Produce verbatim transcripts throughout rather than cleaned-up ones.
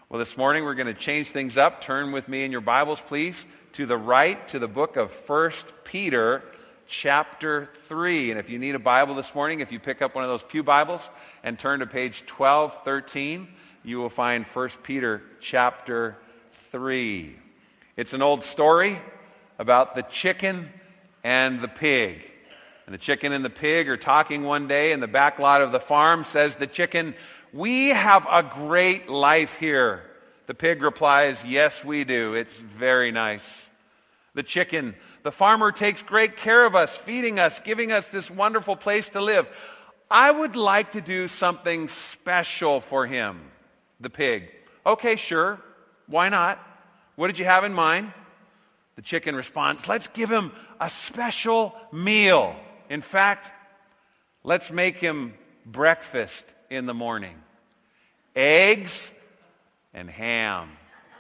Well, this morning we're going to change things up. Turn with me in your Bibles, please, to the right, to the book of First Peter, chapter three. And if you need a Bible this morning, if you pick up one of those pew Bibles and turn to page twelve thirteen, you will find First Peter, chapter three. It's an old story about the chicken and the pig. And the chicken and the pig are talking one day in the back lot of the farm. Says the chicken, "We have a great life here." The pig replies, "Yes, we do. It's very nice." The chicken, "The farmer takes great care of us, feeding us, giving us this wonderful place to live. I would like to do something special for him." The pig, "Okay, sure. Why not? What did you have in mind?" The chicken responds, "Let's give him a special meal. In fact, let's make him breakfast in the morning. Eggs and ham."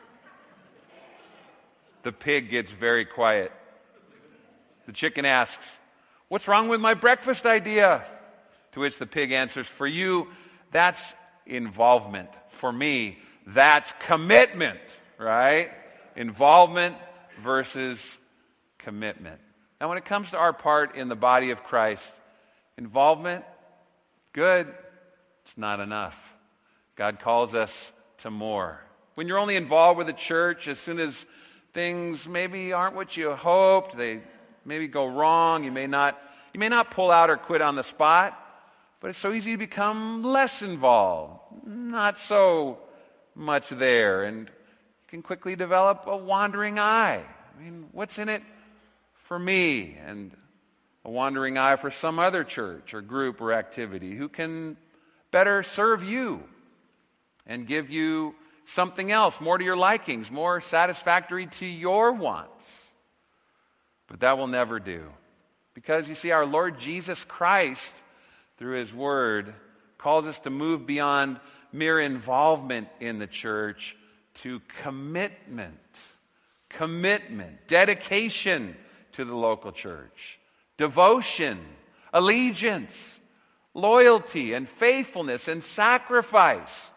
The pig gets very quiet. The chicken asks, "What's wrong with my breakfast idea?" To which the pig answers, "For you, that's involvement. For me, that's commitment," right? Involvement versus commitment. Now, when it comes to our part in the body of Christ, involvement, good, it's not enough. God calls us to more. When you're only involved with a church, as soon as things maybe aren't what you hoped, they maybe go wrong, you may not, you may not pull out or quit on the spot, but it's so easy to become less involved, not so much there, and you can quickly develop a wandering eye. I mean, what's in it for me? And a wandering eye for some other church or group or activity who can better serve you and give you something else, more to your likings, more satisfactory to your wants. But that will never do. Because you see, our Lord Jesus Christ, through His Word, calls us to move beyond mere involvement in the church to commitment. Commitment, dedication to the local church, devotion, allegiance, loyalty, and faithfulness and sacrifice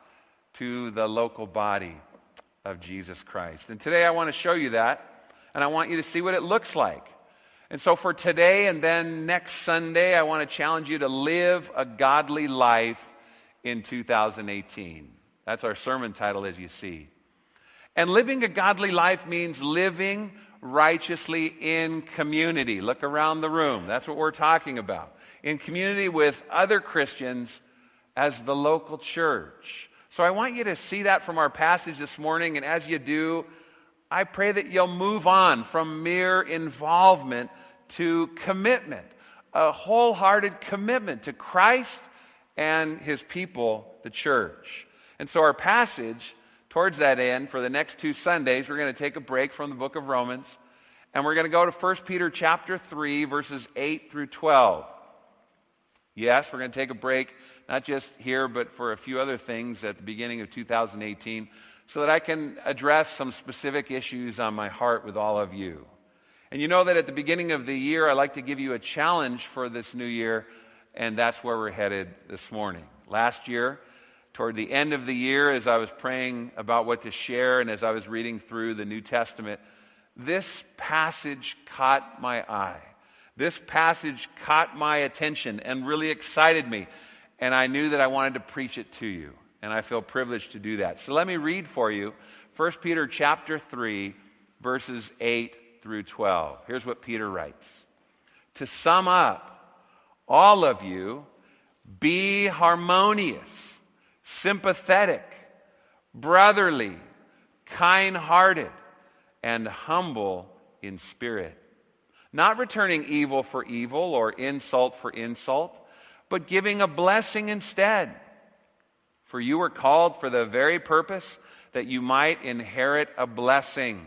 to the local body of Jesus Christ. And today I want to show you that, and I want you to see what it looks like. And so for today and then next Sunday, I want to challenge you to live a godly life in two thousand eighteen. That's our sermon title, as you see. And living a godly life means living righteously in community. Look around the room. That's what we're talking about. In community with other Christians as the local church. So I want you to see that from our passage this morning, and as you do, I pray that you'll move on from mere involvement to commitment, a wholehearted commitment to Christ and His people, the church. And so our passage, towards that end, for the next two Sundays, we're going to take a break from the book of Romans, and we're going to go to First Peter chapter three, verses eight through twelve. Yes, we're going to take a break, not just here, but for a few other things at the beginning of two thousand eighteen, so that I can address some specific issues on my heart with all of you. And you know that at the beginning of the year, I like to give you a challenge for this new year, and that's where we're headed this morning. Last year, toward the end of the year, as I was praying about what to share and as I was reading through the New Testament, this passage caught my eye. This passage caught my attention and really excited me. And I knew that I wanted to preach it to you. And I feel privileged to do that. So let me read for you First Peter chapter three, verses eight through twelve. Here's what Peter writes. To sum up, all of you, be harmonious, sympathetic, brotherly, kind-hearted, and humble in spirit, not returning evil for evil or insult for insult, but giving a blessing instead. For you were called for the very purpose that you might inherit a blessing.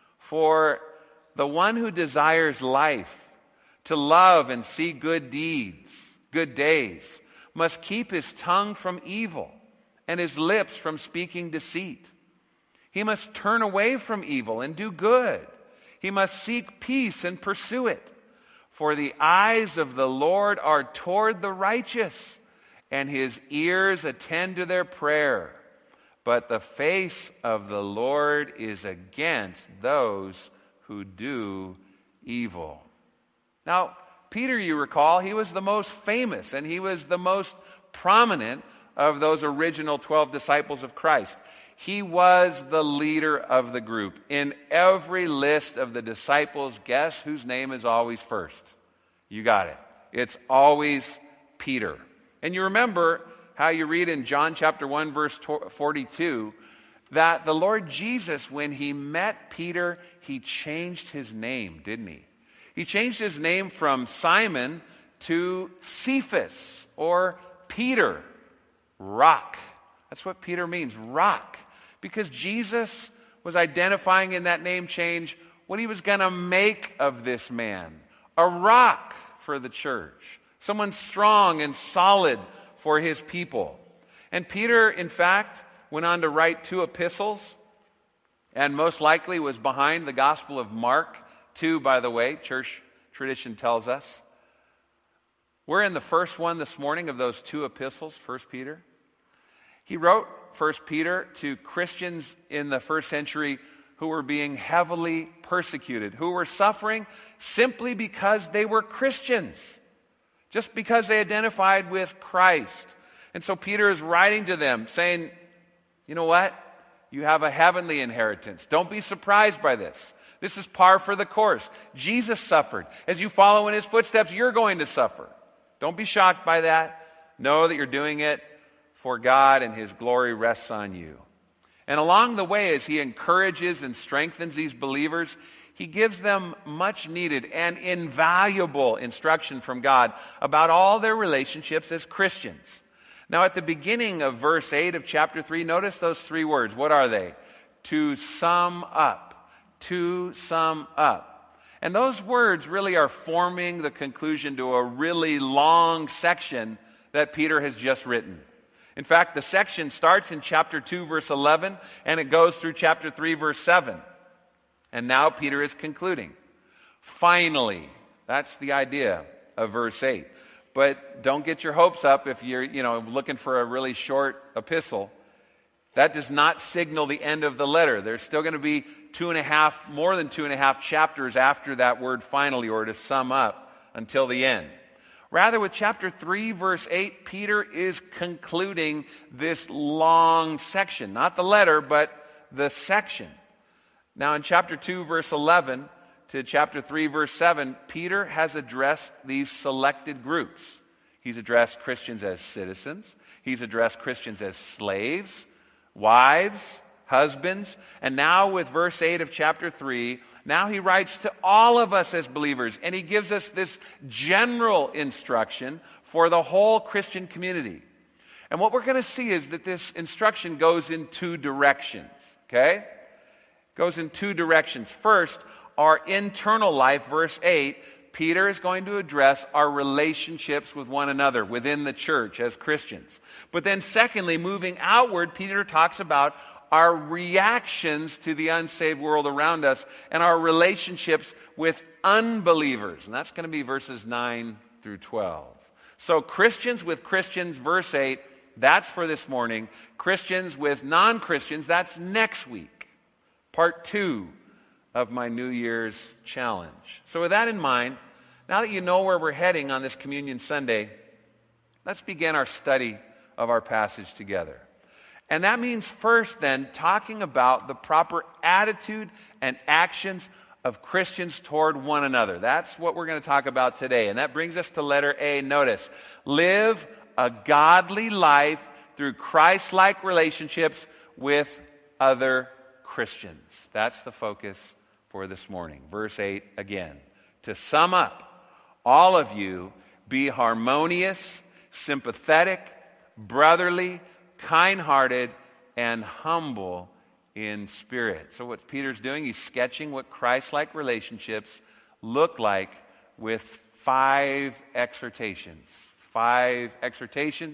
For the one who desires life, to love and see good deeds, good days, must keep his tongue from evil and his lips from speaking deceit. He must turn away from evil and do good. He must seek peace and pursue it. For the eyes of the Lord are toward the righteous, and His ears attend to their prayer. but the face of the Lord is against those who do evil. Now, Peter, you recall, he was the most famous and he was the most prominent of those original twelve disciples of Christ. He was the leader of the group. In every list of the disciples, guess whose name is always first? You got it. It's always Peter. And you remember how you read in John chapter one, verse forty-two, that the Lord Jesus, when he met Peter, he changed his name, didn't he? He changed his name from Simon to Cephas, or Peter, rock. That's what Peter means, rock. Because Jesus was identifying in that name change what he was going to make of this man. A rock for the church. Someone strong and solid for his people. And Peter, in fact, went on to write two epistles, and most likely was behind the Gospel of Mark. Two, by the way, church tradition tells us. We're in the first one this morning of those two epistles, First Peter. He wrote First Peter to Christians in the first century who were being heavily persecuted, who were suffering simply because they were Christians, just because they identified with Christ. And so Peter is writing to them saying, you know what? You have a heavenly inheritance. Don't be surprised by this. This is par for the course. Jesus suffered. As you follow in his footsteps, you're going to suffer. Don't be shocked by that. Know that you're doing it for God and his glory rests on you. And along the way, as he encourages and strengthens these believers, he gives them much needed and invaluable instruction from God about all their relationships as Christians. Now, at the beginning of verse eight of chapter three, notice those three words. What are they? To sum up. To sum up. And those words really are forming the conclusion to a really long section that Peter has just written. In fact, the section starts in chapter two, verse eleven, and it goes through chapter three, verse seven. And now Peter is concluding. Finally, that's the idea of verse eight. But don't get your hopes up if you're, you know, looking for a really short epistle. That does not signal the end of the letter. There's still going to be two and a half, more than two and a half chapters after that word finally, or to sum up, until the end. Rather, with chapter three, verse eight, Peter is concluding this long section. Not the letter, but the section. Now, in chapter two, verse eleven to chapter three, verse seven, Peter has addressed these selected groups. He's addressed Christians as citizens. He's addressed Christians as slaves, wives, husbands. And now with verse eight of chapter three, now he writes to all of us as believers, and he gives us this general instruction for the whole Christian community. And what we're going to see is that this instruction goes in two directions, okay? Goes in two directions. First, our internal life, verse eight, Peter is going to address our relationships with one another within the church as Christians. But then secondly, moving outward, Peter talks about our reactions to the unsaved world around us and our relationships with unbelievers. And that's going to be verses nine through twelve. So Christians with Christians, verse eight, that's for this morning. Christians with non-Christians, that's next week. Part two of my New Year's challenge. So with that in mind, now that you know where we're heading on this Communion Sunday, let's begin our study of our passage together. And that means first then talking about the proper attitude and actions of Christians toward one another. That's what we're going to talk about today. And that brings us to letter A. Notice, live a godly life through Christ-like relationships with other Christians. That's the focus for this morning. Verse eight again. To sum up, all of you be harmonious, sympathetic, brotherly, kind-hearted, and humble in spirit. So what Peter's doing, he's sketching what Christ-like relationships look like with five exhortations. Five exhortations,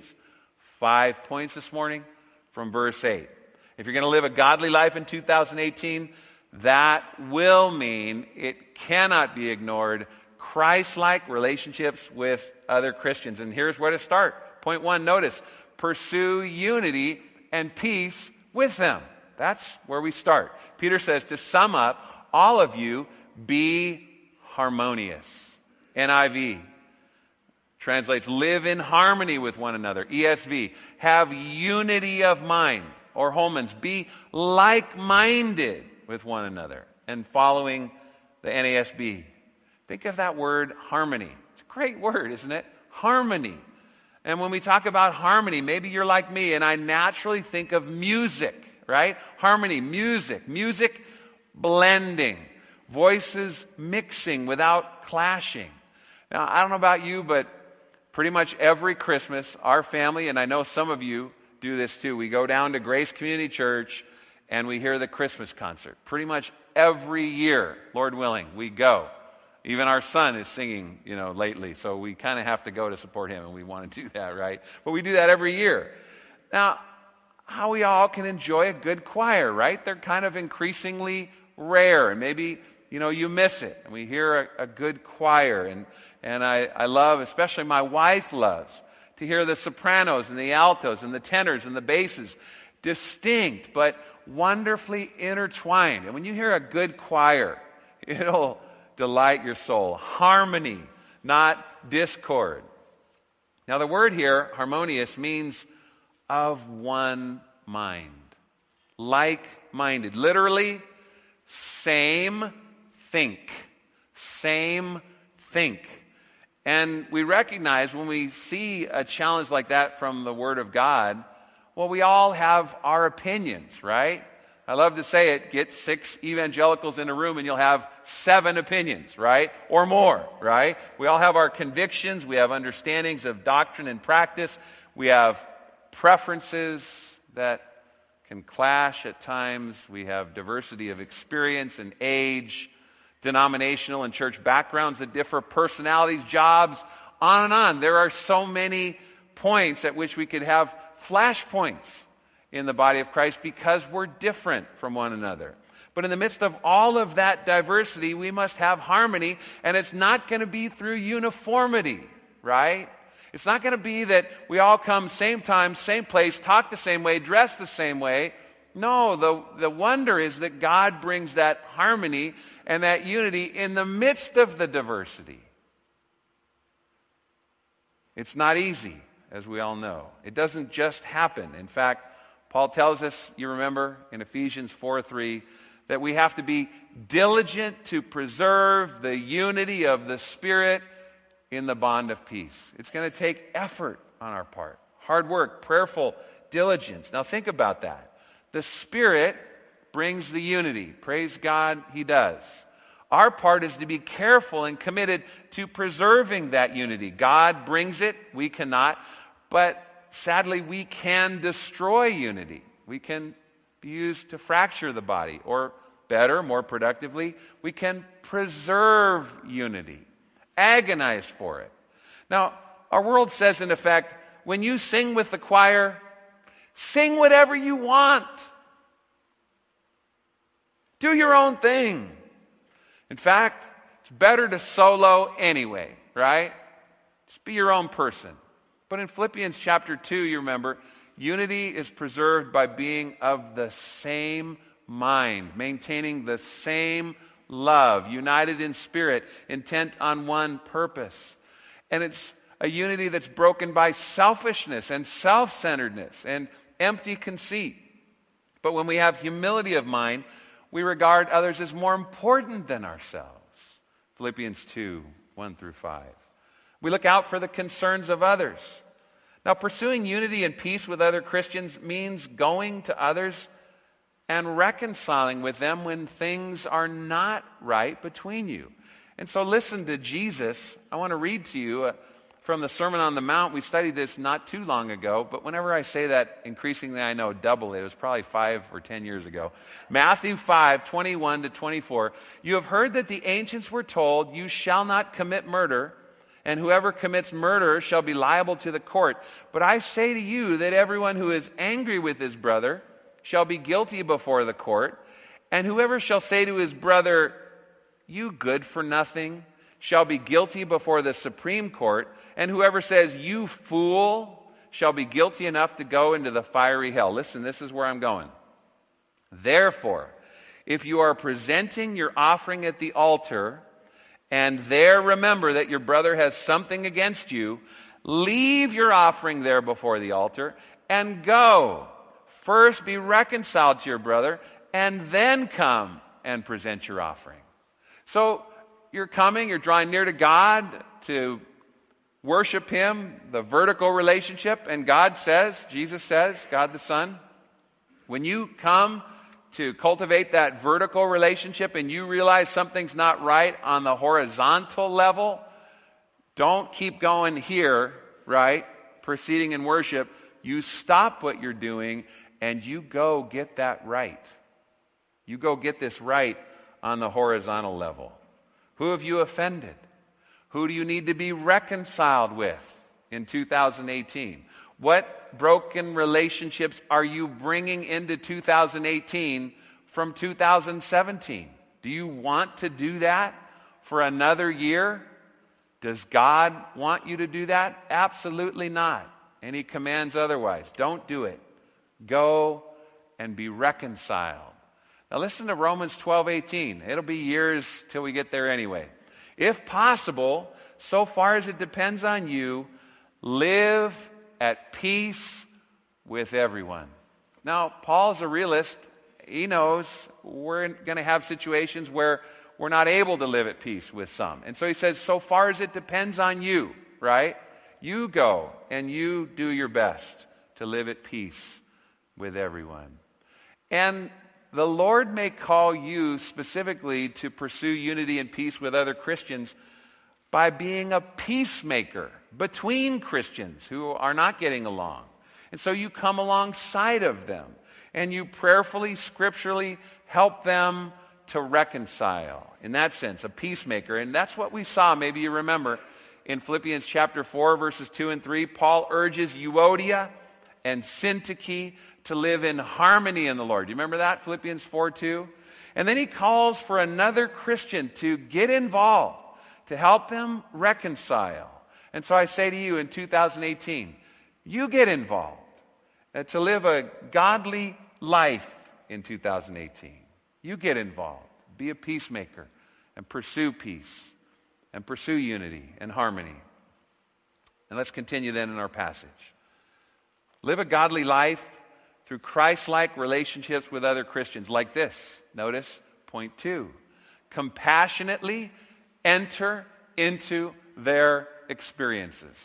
five points this morning from verse eight. If you're going to live a godly life in two thousand eighteen, that will mean, it cannot be ignored, Christ-like relationships with other Christians. And here's where to start. Point one, notice, pursue unity and peace with them. That's where we start. Peter says, to sum up, all of you be harmonious. N I V translates, live in harmony with one another. E S V, have unity of mind. Or Holman's, be like-minded with one another. And following the N A S B, think of that word harmony. It's a great word, isn't it? Harmony. And when we talk about harmony, maybe you're like me and I naturally think of music, right? Harmony, music, music blending, voices mixing without clashing. Now, I don't know about you, but pretty much every Christmas, our family, and I know some of you do this too, we go down to Grace Community Church and we hear the Christmas concert. Pretty much every year, Lord willing, we go. Even our son is singing, you know, lately, so we kind of have to go to support him, and we want to do that, right? But we do that every year. Now, how we all can enjoy a good choir, right? They're kind of increasingly rare, and maybe, you know, you miss it. And we hear a, a good choir, and, and I, I love, especially my wife loves, to hear the sopranos and the altos and the tenors and the basses, distinct but wonderfully intertwined. And when you hear a good choir, it'll delight your soul. Harmony, not discord. Now the word here, harmonious, means of one mind. Like-minded. Literally, same think. Same think. And we recognize when we see a challenge like that from the Word of God, well, we all have our opinions, right? I love to say it, get six evangelicals in a room and you'll have seven opinions, right? Or more, right? We all have our convictions, we have understandings of doctrine and practice, we have preferences that can clash at times, we have diversity of experience and age, denominational and church backgrounds that differ, personalities, jobs, on and on. There are so many points at which we could have flashpoints in the body of Christ because we're different from one another. But in the midst of all of that diversity, we must have harmony, and it's not going to be through uniformity, right? It's not going to be that we all come same time, same place, talk the same way, dress the same way. No, the, the wonder is that God brings that harmony and that unity in the midst of the diversity. It's not easy, as we all know. It doesn't just happen. In fact, Paul tells us, you remember, in Ephesians four three, that we have to be diligent to preserve the unity of the Spirit in the bond of peace. It's going to take effort on our part. Hard work, prayerful diligence. Now think about that. The Spirit brings the unity. Praise God, He does. Our part is to be careful and committed to preserving that unity. God brings it, we cannot. But sadly, we can destroy unity. We can be used to fracture the body. Or better, more productively, we can preserve unity. Agonize for it. Now, our world says, in effect, when you sing with the choir, sing whatever you want. Do your own thing. In fact, it's better to solo anyway, right? Just be your own person. But in Philippians chapter two, you remember, unity is preserved by being of the same mind, maintaining the same love, united in spirit, intent on one purpose. And it's a unity that's broken by selfishness and self-centeredness and empty conceit. But when we have humility of mind, we regard others as more important than ourselves. Philippians two, one through five. We look out for the concerns of others. Now, pursuing unity and peace with other Christians means going to others and reconciling with them when things are not right between you. And so listen to Jesus. I want to read to you uh, from the Sermon on the Mount. We studied this not too long ago, but whenever I say that, increasingly I know double it. It was probably five or ten years ago. Matthew five, twenty-one to twenty-four. You have heard that the ancients were told, you shall not commit murder, and whoever commits murder shall be liable to the court. But I say to you that everyone who is angry with his brother shall be guilty before the court. And whoever shall say to his brother, you good for nothing, shall be guilty before the Supreme Court. And whoever says, you fool, shall be guilty enough to go into the fiery hell. Listen, this is where I'm going. Therefore, if you are presenting your offering at the altar, and there remember that your brother has something against you, leave your offering there before the altar, and go. First be reconciled to your brother, and then come and present your offering. So you're coming, you're drawing near to God to worship Him, the vertical relationship, and God says, Jesus says, God the Son, when you come to cultivate that vertical relationship and you realize something's not right on the horizontal level, don't keep going here, right? Proceeding in worship. You stop what you're doing and you go get that right. You go get this right on the horizontal level. Who have you offended? Who do you need to be reconciled with in two thousand eighteen? What broken relationships are you bringing into two thousand eighteen from two thousand seventeen? Do you want to do that for another year? Does God want you to do that? Absolutely not. And He commands otherwise. Don't do it. Go and be reconciled. Now listen to Romans twelve eighteen. It'll be years till we get there anyway. If possible, so far as it depends on you, live at peace with everyone. Now, Paul's a realist. He knows we're going to have situations where we're not able to live at peace with some. And so he says, so far as it depends on you, right? You go and you do your best to live at peace with everyone. And the Lord may call you specifically to pursue unity and peace with other Christians by being a peacemaker between Christians who are not getting along. And so you come alongside of them and you prayerfully, scripturally help them to reconcile. In that sense, a peacemaker. And that's what we saw, maybe you remember, in Philippians chapter four, verses two and three. Paul urges Euodia and Syntyche to live in harmony in the Lord. Do you remember that? Philippians four two. And then he calls for another Christian to get involved, to help them reconcile. And so I say to you in two thousand eighteen, you get involved uh, to live a godly life in two thousand eighteen. You get involved. Be a peacemaker and pursue peace and pursue unity and harmony. And let's continue then in our passage. Live a godly life through Christ-like relationships with other Christians like this. Notice point two. Compassionately enter into their experiences.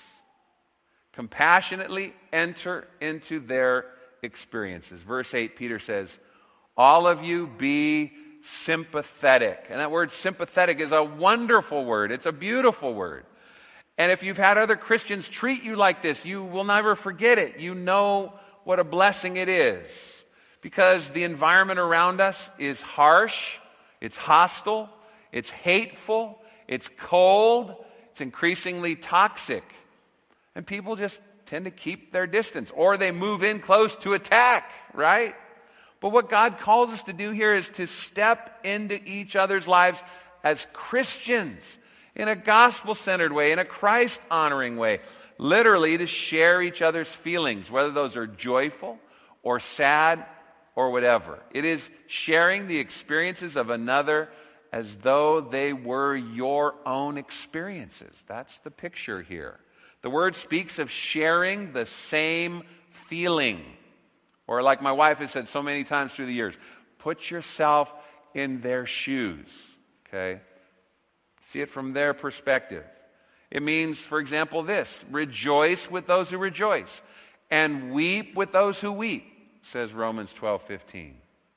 Compassionately enter into their experiences. Verse eight, Peter says, all of you be sympathetic. And that word sympathetic is a wonderful word. It's a beautiful word. And if you've had other Christians treat you like this, you will never forget it. You know what a blessing it is. Because the environment around us is harsh, it's hostile, it's hateful, it's cold, it's increasingly toxic. And people just tend to keep their distance, or they move in close to attack, right? But what God calls us to do here is to step into each other's lives as Christians in a gospel-centered way, in a Christ-honoring way. Literally to share each other's feelings, whether those are joyful or sad or whatever. It is sharing the experiences of another as though they were your own experiences. That's the picture here. The word speaks of sharing the same feeling. Or like my wife has said so many times through the years, put yourself in their shoes. Okay? See it from their perspective. It means, for example, this: rejoice with those who rejoice, and weep with those who weep, says Romans twelve fifteen.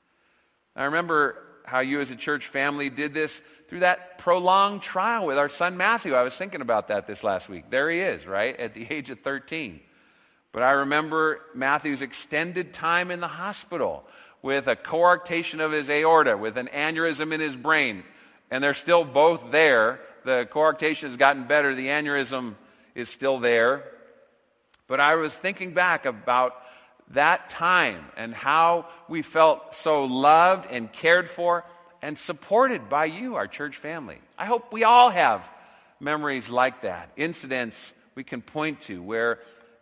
I remember how you as a church family did this through that prolonged trial with our son Matthew. I was thinking about that this last week. There he is, right, at the age of thirteen. But I remember Matthew's extended time in the hospital with a coarctation of his aorta, with an aneurysm in his brain. And they're still both there. The coarctation has gotten better. The aneurysm is still there. But I was thinking back about that time and how we felt so loved and cared for and supported by you, our church family. I hope we all have memories like that, incidents we can point to where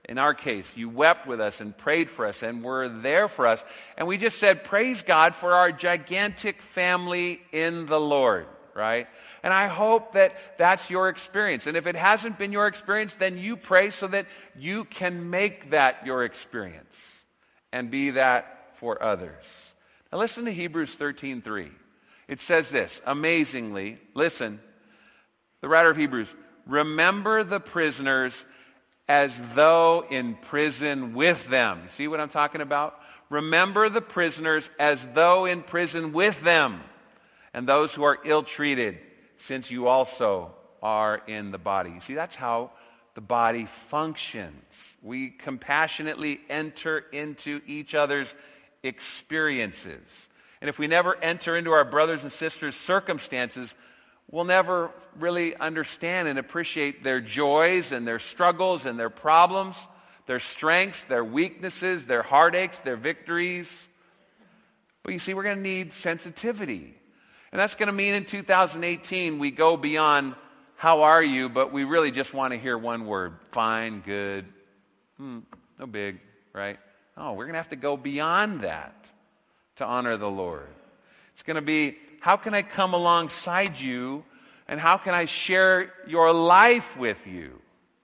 In our case, you wept with us and prayed for us and were there for us. And we just said, praise God for our gigantic family in the Lord, right? And I hope that that's your experience. And if it hasn't been your experience, then you pray so that you can make that your experience and be that for others. Now listen to Hebrews thirteen three. It says this, amazingly, listen, the writer of Hebrews, remember the prisoners as though in prison with them. You see what I'm talking about? Remember the prisoners as though in prison with them, and those who are ill-treated, since you also are in the body. You see, that's how the body functions. We compassionately enter into each other's experiences. And if we never enter into our brothers and sisters' circumstances, we'll never really understand and appreciate their joys and their struggles and their problems, their strengths, their weaknesses, their heartaches, their victories. But you see, we're going to need sensitivity. And that's going to mean in two thousand eighteen, we go beyond, how are you? But we really just want to hear one word, fine, good, hmm, no big, right? Oh, we're going to have to go beyond that to honor the Lord. It's going to be, how can I come alongside you and how can I share your life with you?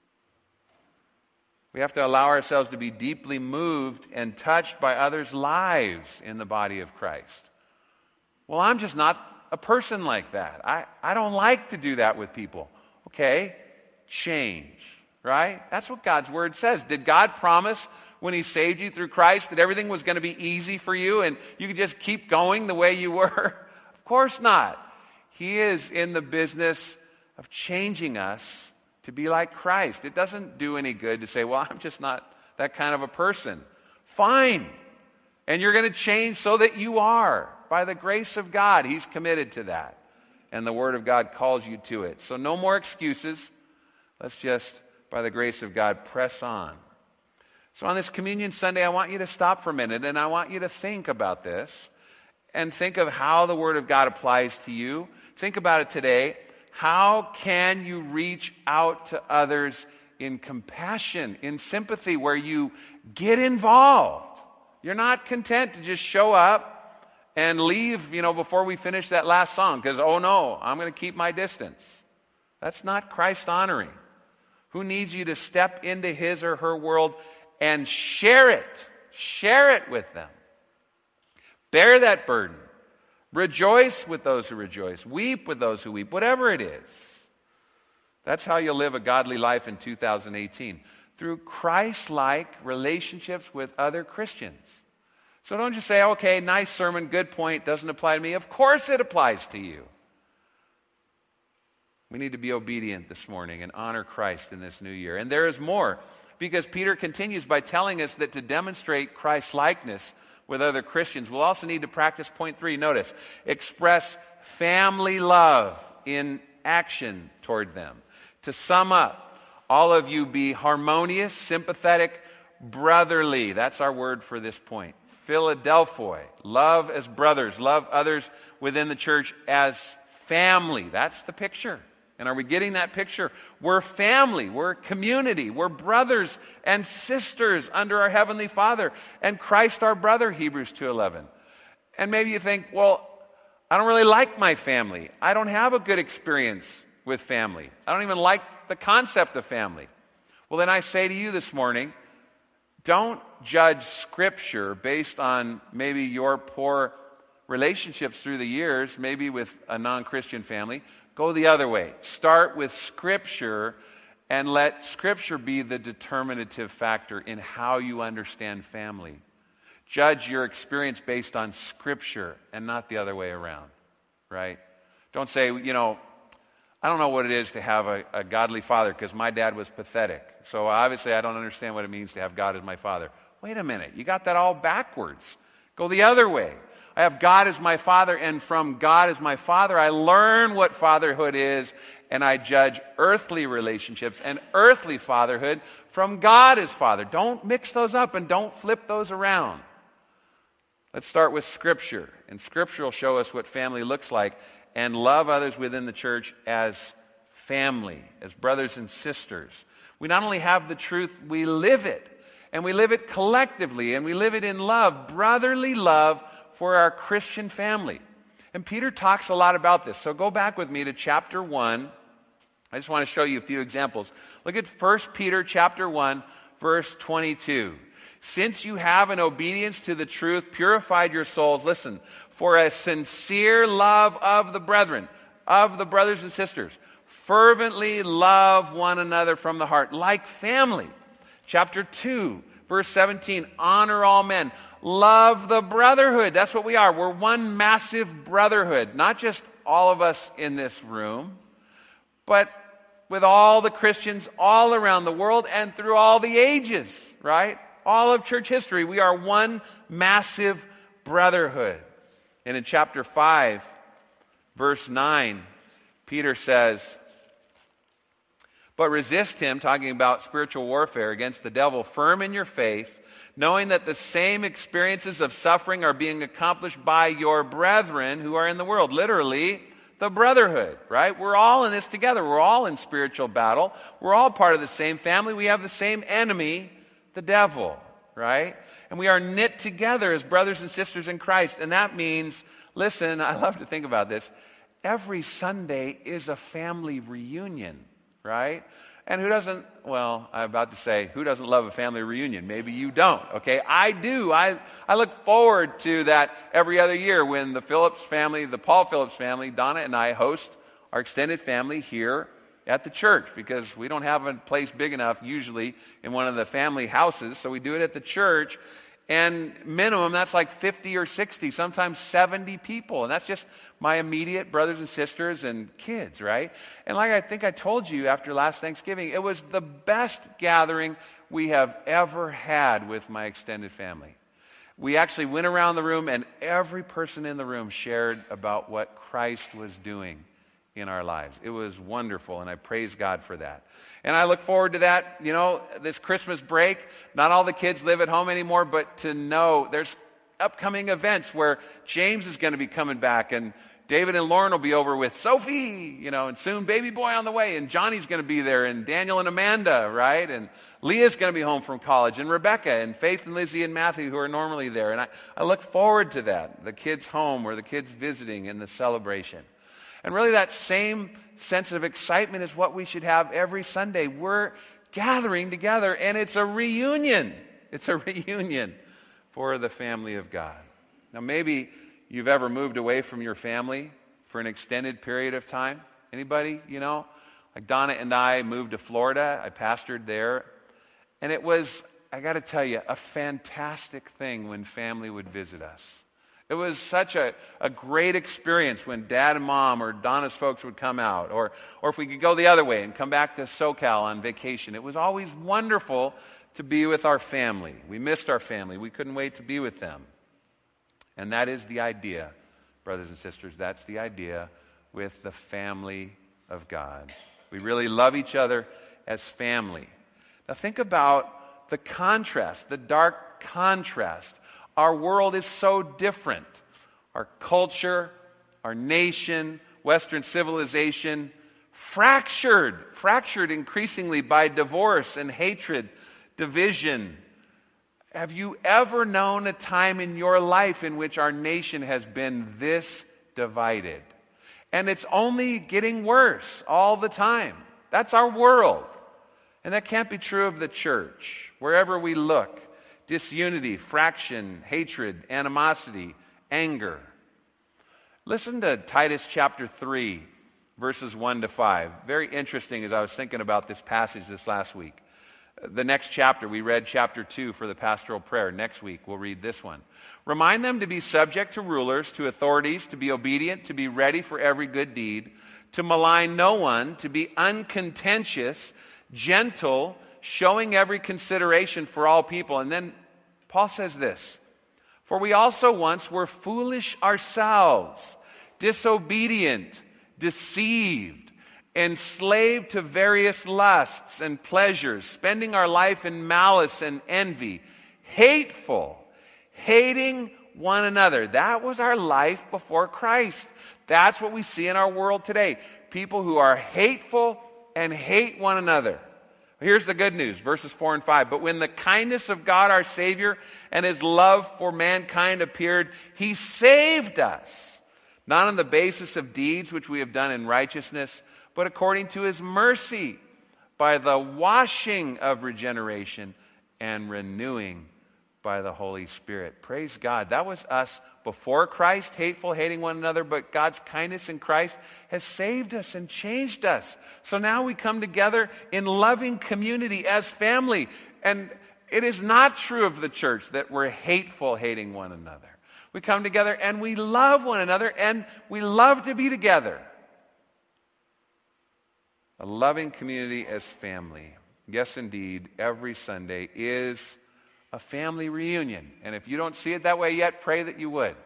We have to allow ourselves to be deeply moved and touched by others' lives in the body of Christ. Well, I'm just not a person like that. I, I don't like to do that with people. Okay, change, right? That's what God's word says. Did God promise when he saved you through Christ that everything was going to be easy for you and you could just keep going the way you were? Of course not. He is in the business of changing us to be like Christ. It doesn't do any good to say, well, I'm just not that kind of a person. Fine. And you're going to change so that you are. By the grace of God, he's committed to that. And the word of God calls you to it. So no more excuses. Let's just, by the grace of God, press on. So on this Communion Sunday, I want you to stop for a minute and I want you to think about this and think of how the Word of God applies to you. Think about it today. How can you reach out to others in compassion, in sympathy, where you get involved? You're not content to just show up and leave, you know, before we finish that last song because, oh no, I'm going to keep my distance. That's not Christ honoring. Who needs you to step into his or her world and share it. Share it with them. Bear that burden. Rejoice with those who rejoice. Weep with those who weep. Whatever it is. That's how you'll live a godly life in two thousand eighteen. Through Christ-like relationships with other Christians. So don't just say, okay, nice sermon, good point, doesn't apply to me. Of course it applies to you. We need to be obedient this morning and honor Christ in this new year. And there is more. Because Peter continues by telling us that to demonstrate Christ's likeness with other Christians, we'll also need to practice point three. Notice, express family love in action toward them. To sum up, all of you be harmonious, sympathetic, brotherly. That's our word for this point. Philadelphoi. Love as brothers. Love others within the church as family. That's the picture. And are we getting that picture? We're family, we're community, we're brothers and sisters under our Heavenly Father, and Christ our brother, Hebrews two eleven. And maybe you think, well, I don't really like my family. I don't have a good experience with family. I don't even like the concept of family. Well, then I say to you this morning, don't judge Scripture based on maybe your poor relationships through the years, maybe with a non-Christian family. Go the other way. Start with Scripture and let Scripture be the determinative factor in how you understand family. Judge your experience based on Scripture and not the other way around, right? Don't say, you know, I don't know what it is to have a, a godly father because my dad was pathetic. So obviously I don't understand what it means to have God as my father. Wait a minute. You got that all backwards. Go the other way. I have God as my father, and from God as my father, I learn what fatherhood is, and I judge earthly relationships and earthly fatherhood from God as father. Don't mix those up and don't flip those around. Let's start with Scripture, and Scripture will show us what family looks like, and love others within the church as family, as brothers and sisters. We not only have the truth, we live it. And we live it collectively, and we live it in love, brotherly love for our Christian family. And Peter talks a lot about this. So go back with me to chapter one. I just want to show you a few examples. Look at First Peter chapter one, verse twenty-two. Since you have in obedience to the truth purified your souls, listen, for a sincere love of the brethren, of the brothers and sisters, fervently love one another from the heart, like family. Chapter two, verse seventeen, honor all men. Love the brotherhood. That's what we are. We're one massive brotherhood. Not just all of us in this room, but with all the Christians all around the world and through all the ages, right? All of church history. We are one massive brotherhood. And in chapter five, verse nine, Peter says, but resist him, talking about spiritual warfare against the devil, firm in your faith, knowing that the same experiences of suffering are being accomplished by your brethren who are in the world. Literally, the brotherhood, right? We're all in this together. We're all in spiritual battle. We're all part of the same family. We have the same enemy, the devil, right? And we are knit together as brothers and sisters in Christ. And that means, listen, I love to think about this. Every Sunday is a family reunion, right? And who doesn't, well, I'm about to say, who doesn't love a family reunion? Maybe you don't, okay? I do. I, I look forward to that every other year when the Phillips family, the Paul Phillips family, Donna and I host our extended family here at the church, because we don't have a place big enough usually in one of the family houses, so we do it at the church. And minimum, that's like fifty or sixty, sometimes seventy people. And that's just my immediate brothers and sisters and kids, right? And like I think I told you after last Thanksgiving, it was the best gathering we have ever had with my extended family. We actually went around the room, and every person in the room shared about what Christ was doing in our lives. It was wonderful, and I praise God for that. And I look forward to that, you know, this Christmas break. Not all the kids live at home anymore, but to know there's upcoming events where James is going to be coming back, and David and Lauren will be over with Sophie, you know, and soon baby boy on the way, and Johnny's going to be there, and Daniel and Amanda, right? And Leah's going to be home from college, and Rebecca, and Faith and Lizzie and Matthew, who are normally there. And I, I look forward to that, the kids home or the kids visiting and the celebration. And really that same sense of excitement is what we should have every Sunday. We're gathering together, and it's a reunion. It's a reunion for the family of God. Now, maybe you've ever moved away from your family for an extended period of time. Anybody, you know? Like Donna and I moved to Florida. I pastored there. And it was, I got to tell you, a fantastic thing when family would visit us. It was such a, a great experience when Dad and Mom or Donna's folks would come out, or, or if we could go the other way and come back to SoCal on vacation. It was always wonderful to be with our family. We missed our family. We couldn't wait to be with them. And that is the idea, brothers and sisters. That's the idea with the family of God. We really love each other as family. Now think about the contrast, the dark contrast. Our world is so different. Our culture, our nation, Western civilization, fractured, fractured increasingly by divorce and hatred, division. Have you ever known a time in your life in which our nation has been this divided? And it's only getting worse all the time. That's our world. And that can't be true of the church. Wherever we look, disunity, fraction, hatred, animosity, anger. Listen to Titus chapter three, verses one to five. Very interesting as I was thinking about this passage this last week. The next chapter, we read chapter two for the pastoral prayer. Next week, we'll read this one. Remind them to be subject to rulers, to authorities, to be obedient, to be ready for every good deed, to malign no one, to be uncontentious, gentle, showing every consideration for all people. And then Paul says this, for we also once were foolish ourselves, disobedient, deceived, enslaved to various lusts and pleasures, spending our life in malice and envy, hateful, hating one another. That was our life before Christ. That's what we see in our world today. People who are hateful and hate one another. Here's the good news, verses four and five. But when the kindness of God our Savior and his love for mankind appeared, he saved us, not on the basis of deeds which we have done in righteousness, but according to his mercy, by the washing of regeneration and renewing by the Holy Spirit. Praise God. That was us before Christ, hateful, hating one another, but God's kindness in Christ has saved us and changed us. So now we come together in loving community as family. And it is not true of the church that we're hateful, hating one another. We come together and we love one another and we love to be together. A loving community as family. Yes, indeed, every Sunday is a family reunion. And if you don't see it that way yet, pray that you would.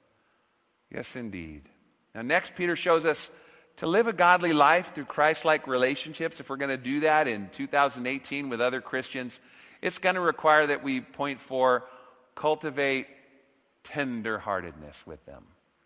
Yes, indeed. Now, next, Peter shows us to live a godly life through Christ-like relationships. If we're going to do that in two thousand eighteen with other Christians, it's going to require that we, point four, cultivate tender-heartedness with them.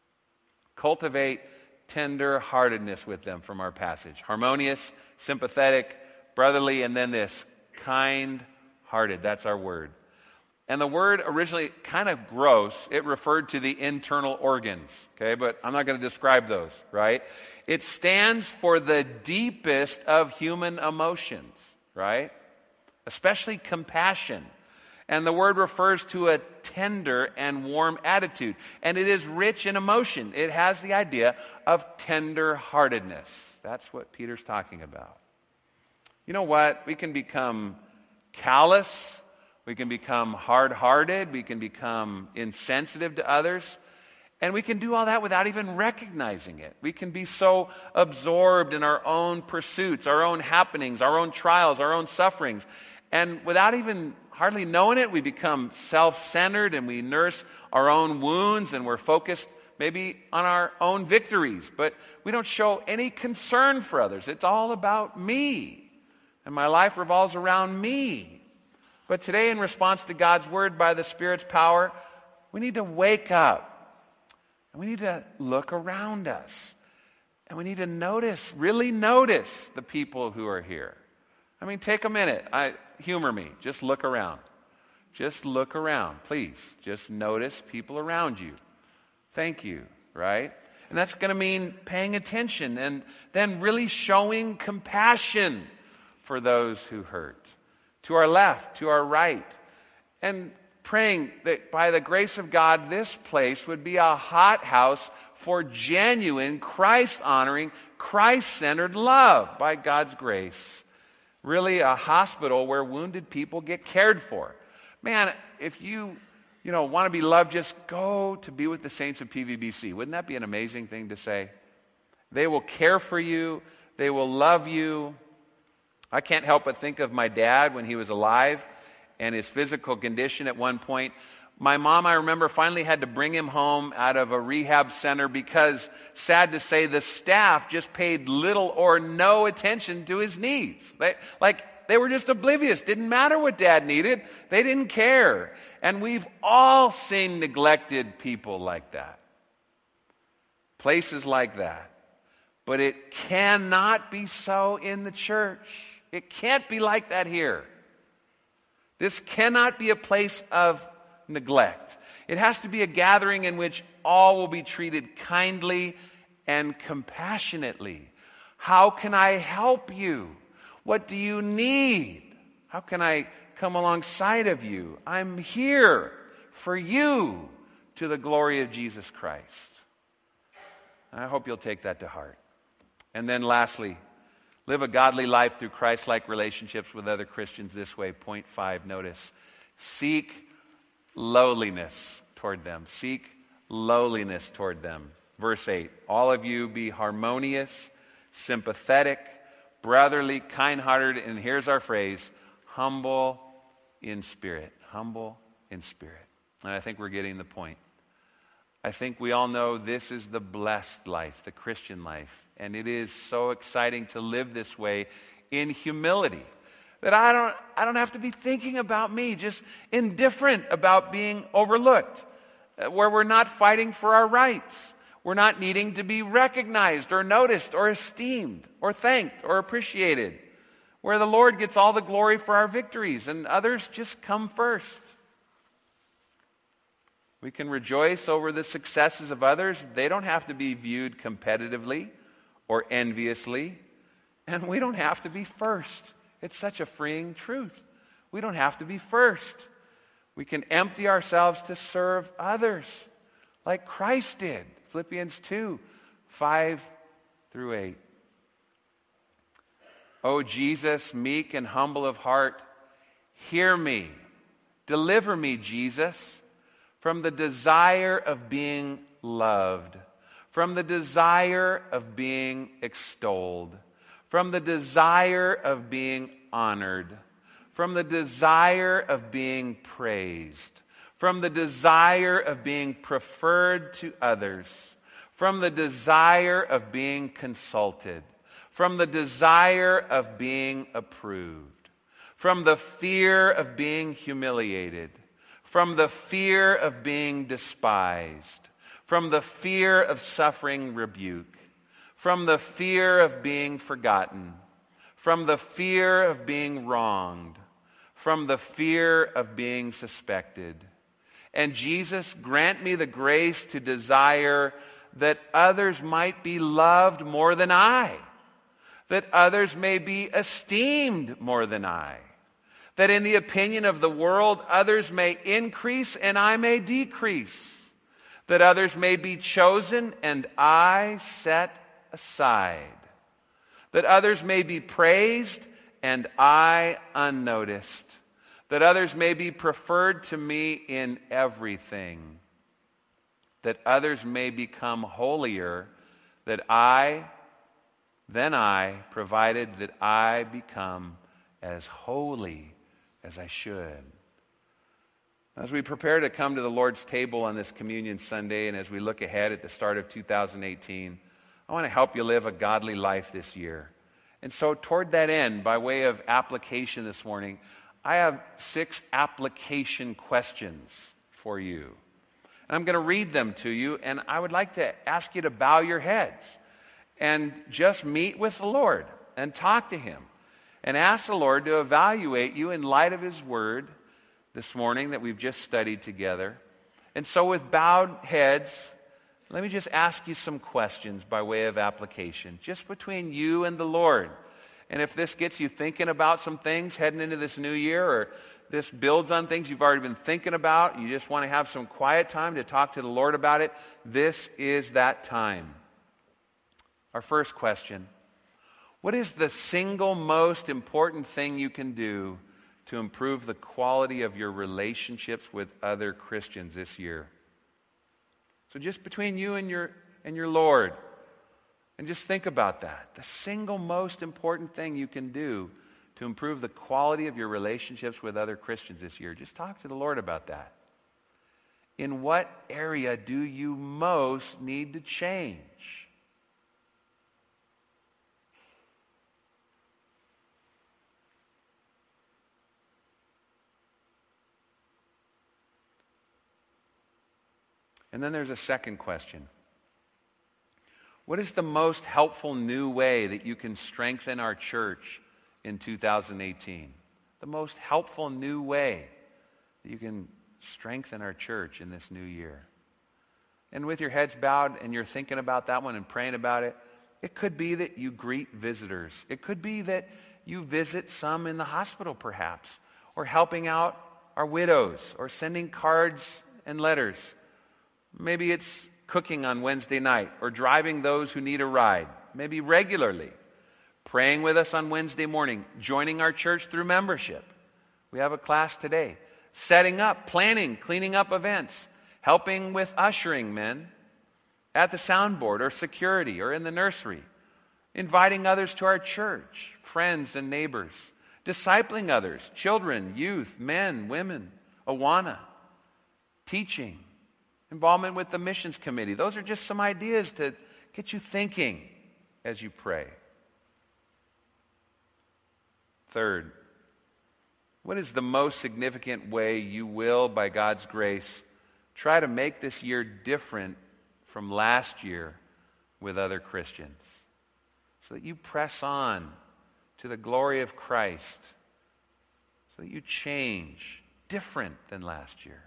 Cultivate tender-heartedness with them from our passage. Harmonious, sympathetic, brotherly, and then this, kind-hearted. That's our word. And the word originally kind of gross. It referred to the internal organs, okay? But I'm not going to describe those, right? It stands for the deepest of human emotions, right? Especially compassion. And the word refers to a tender and warm attitude. And it is rich in emotion. It has the idea of tender-heartedness. That's what Peter's talking about. You know what? We can become callous. We can become hard-hearted. We can become insensitive to others. And we can do all that without even recognizing it. We can be so absorbed in our own pursuits, our own happenings, our own trials, our own sufferings. And without even hardly knowing it, we become self-centered and we nurse our own wounds and we're focused maybe on our own victories. But we don't show any concern for others. It's all about me. And my life revolves around me. But today, in response to God's word by the Spirit's power, we need to wake up. And we need to look around us. And we need to notice, really notice the people who are here. I mean, take a minute. I, humor me. Just look around. Just look around, please. Just notice people around you. Thank you, right? And that's going to mean paying attention and then really showing compassion for those who hurt. To our left, to our right. And praying that by the grace of God, this place would be a hothouse for genuine, Christ-honoring, Christ-centered love by God's grace. Really a hospital where wounded people get cared for. Man, if you, you know, want to be loved, just go to be with the saints of P V B C. Wouldn't that be an amazing thing to say? They will care for you. They will love you. I can't help but think of my dad when he was alive and his physical condition at one point. My mom, I remember, finally had to bring him home out of a rehab center because, sad to say, the staff just paid little or no attention to his needs. They, like, they were just oblivious. Didn't matter what Dad needed. They didn't care. And we've all seen neglected people like that. Places like that. But it cannot be so in the church. It can't be like that here. This cannot be a place of neglect. It has to be a gathering in which all will be treated kindly and compassionately. How can I help you? What do you need? How can I come alongside of you? I'm here for you to the glory of Jesus Christ. And I hope you'll take that to heart. And then lastly, live a godly life through Christ-like relationships with other Christians this way. Point five, notice. Seek lowliness toward them. Seek lowliness toward them. Verse eight, all of you be harmonious, sympathetic, brotherly, kind-hearted, and here's our phrase, humble in spirit. Humble in spirit. And I think we're getting the point. I think we all know this is the blessed life, the Christian life. And it is so exciting to live this way in humility. That I don't, I don't have to be thinking about me, just indifferent about being overlooked. Where we're not fighting for our rights. We're not needing to be recognized or noticed or esteemed or thanked or appreciated. where the Lord gets all the glory for our victories and others just come first. We can rejoice over the successes of others. They don't have to be viewed competitively or enviously. And we don't have to be first. It's such a freeing truth. We don't have to be first. We can empty ourselves to serve others like Christ did. Philippians two, five through eight. O Jesus, meek and humble of heart, hear me. Deliver me, Jesus, from the desire of being loved, from the desire of being extolled, from the desire of being honored, from the desire of being praised, from the desire of being preferred to others, from the desire of being consulted, from the desire of being approved, from the fear of being humiliated, from the fear of being despised, from the fear of suffering rebuke, from the fear of being forgotten, from the fear of being wronged, from the fear of being suspected. And Jesus, grant me the grace to desire that others might be loved more than I, that others may be esteemed more than I, that in the opinion of the world others may increase and I may decrease, that others may be chosen and I set aside, that others may be praised and I unnoticed, that others may be preferred to me in everything, that others may become holier that I, than I, provided that I become as holy as I should. As we prepare to come to the Lord's table on this Communion Sunday, and as we look ahead at the start of two thousand eighteen, I want to help you live a godly life this year. And so toward that end, by way of application this morning, I have six application questions for you. And I'm going to read them to you, and I would like to ask you to bow your heads and just meet with the Lord and talk to Him and ask the Lord to evaluate you in light of His Word this morning that we've just studied together. And so with bowed heads, let me just ask you some questions by way of application, just between you and the Lord. And if this gets you thinking about some things heading into this new year, or this builds on things you've already been thinking about, you just want to have some quiet time to talk to the Lord about it, this is that time. Our first question: what is the single most important thing you can do to improve the quality of your relationships with other Christians this year? So just between you and your and your Lord, and just think about that. The single most important thing you can do to improve the quality of your relationships with other Christians this year. Just talk to the Lord about that. In what area do you most need to change? And then there's a second question. What is the most helpful new way that you can strengthen our church in two thousand eighteen? The most helpful new way that you can strengthen our church in this new year. And with your heads bowed and you're thinking about that one and praying about it, it could be that you greet visitors. It could be that you visit some in the hospital perhaps, or helping out our widows, or sending cards and letters. Maybe it's cooking on Wednesday night, or driving those who need a ride, maybe regularly. Praying with us on Wednesday morning, joining our church through membership. We have a class today. Setting up, planning, cleaning up events, helping with ushering men at the soundboard or security or in the nursery, inviting others to our church, friends and neighbors, discipling others, children, youth, men, women, Awana, teaching, involvement with the missions committee. Those are just some ideas to get you thinking as you pray. Third, what is the most significant way you will, by God's grace, try to make this year different from last year with other Christians, so that you press on to the glory of Christ so that you change different than last year.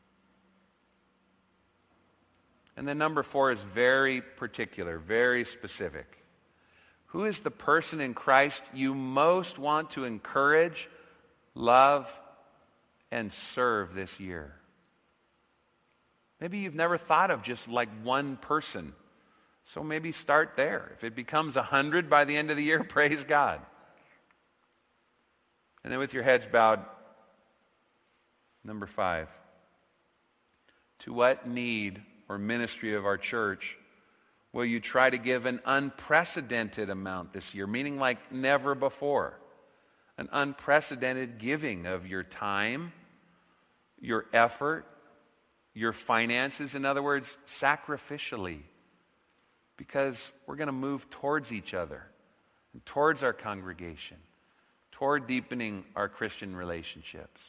And then number four is very particular, very specific. Who is the person in Christ you most want to encourage, love, and serve this year? Maybe you've never thought of just like one person. So maybe start there. If it becomes a hundred by the end of the year, praise God. And then with your heads bowed, number five. To what need or ministry of our church will you try to give an unprecedented amount this year? Meaning like never before. An unprecedented giving of your time, your effort, your finances. In other words, sacrificially. Because we're going to move towards each other, and towards our congregation, toward deepening our Christian relationships.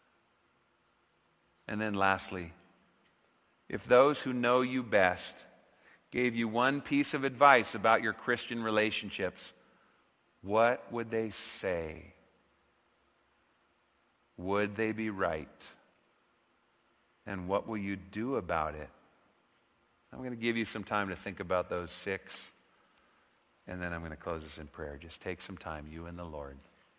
And then lastly, if those who know you best gave you one piece of advice about your Christian relationships, what would they say? Would they be right? And what will you do about it? I'm going to give you some time to think about those six, and then I'm going to close this in prayer. Just take some time, you and the Lord.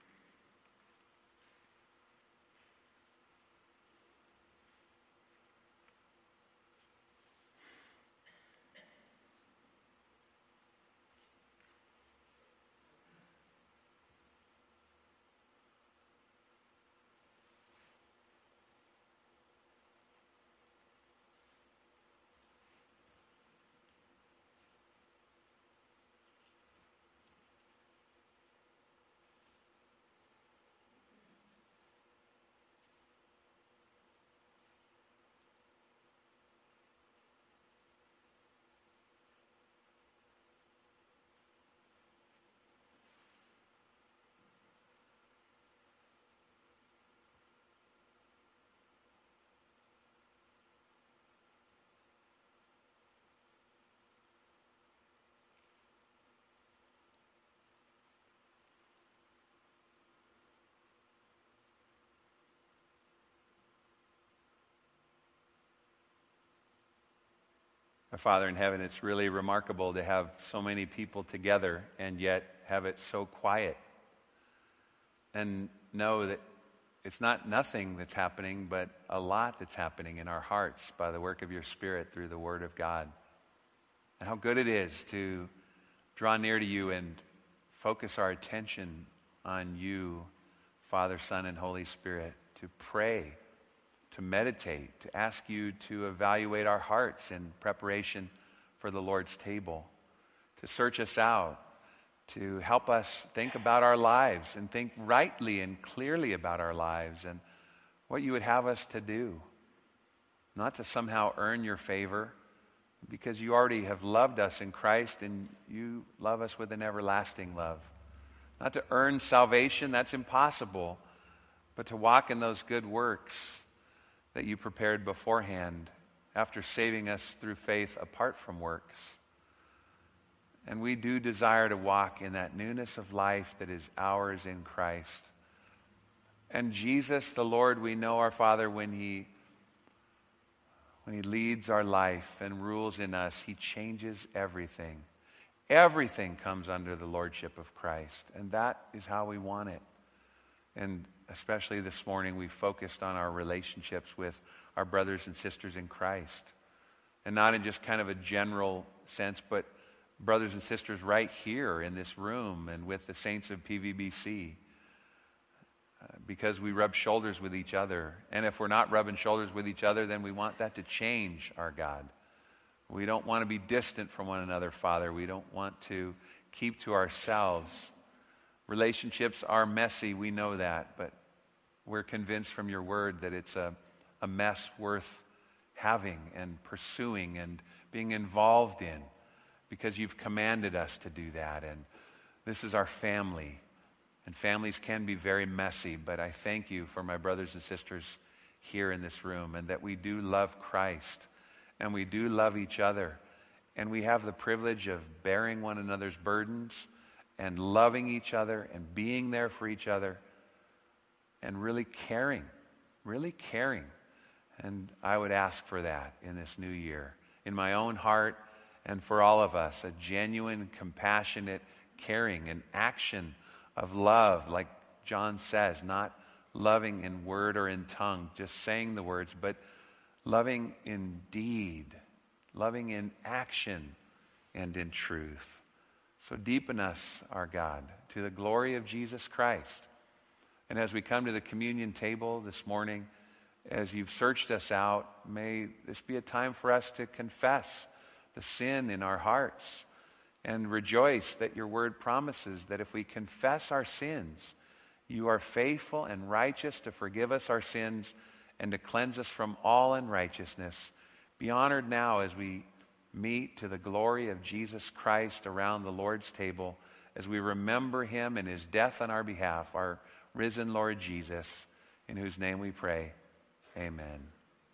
Our Father in heaven, it's really remarkable to have so many people together and yet have it so quiet. And know that it's not nothing that's happening, but a lot that's happening in our hearts by the work of your Spirit through the Word of God. And how good it is to draw near to you and focus our attention on you, Father, Son, and Holy Spirit, to pray, to meditate, to ask you to evaluate our hearts in preparation for the Lord's table, to search us out, to help us think about our lives and think rightly and clearly about our lives and what you would have us to do. Not to somehow earn your favor, because you already have loved us in Christ and you love us with an everlasting love. Not to earn salvation, that's impossible, but to walk in those good works that you prepared beforehand after saving us through faith apart from works. And we do desire to walk in that newness of life that is ours in Christ. And Jesus, the Lord, we know our Father, when He when He leads our life and rules in us, He changes everything. Everything comes under the lordship of Christ. And that is how we want it. And especially this morning, we focused on our relationships with our brothers and sisters in Christ. And not in just kind of a general sense, but brothers and sisters right here in this room and with the saints of P V B C. Uh, because we rub shoulders with each other. And if we're not rubbing shoulders with each other, then we want that to change, our God. We don't want to be distant from one another, Father. We don't want to keep to ourselves. Relationships are messy, we know that, but we're convinced from your word that it's a, a mess worth having and pursuing and being involved in, because you've commanded us to do that. And this is our family. And families can be very messy, but I thank you for my brothers and sisters here in this room, and that we do love Christ, and we do love each other, and we have the privilege of bearing one another's burdens and loving each other and being there for each other and really caring, really caring. And I would ask for that in this new year, in my own heart and for all of us, a genuine, compassionate caring, an action of love, like John says, not loving in word or in tongue, just saying the words, but loving in deed, loving in action and in truth. So deepen us, our God, to the glory of Jesus Christ. And as we come to the communion table this morning, as you've searched us out, may this be a time for us to confess the sin in our hearts and rejoice that your word promises that if we confess our sins, you are faithful and righteous to forgive us our sins and to cleanse us from all unrighteousness. Be honored now as we meet to the glory of Jesus Christ around the Lord's table, as we remember him and his death on our behalf, our risen Lord Jesus, in whose name we pray. Amen.